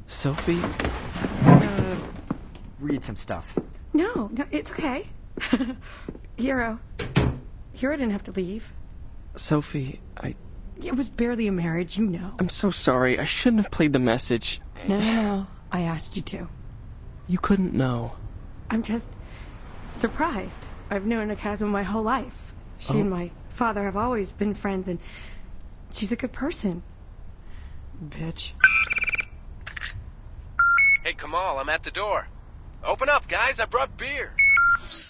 Sophie? Read some stuff. No, it's okay. Hero didn't have to leave. Sophie, It was barely a marriage, you know. I'm so sorry. I shouldn't have played the message. No. I asked you to. You couldn't know. I'm just surprised. I've known Akasma my whole life. She and my father have always been friends, and she's a good person. Bitch. Hey, Kamal, I'm at the door. Open up, guys. I brought beer.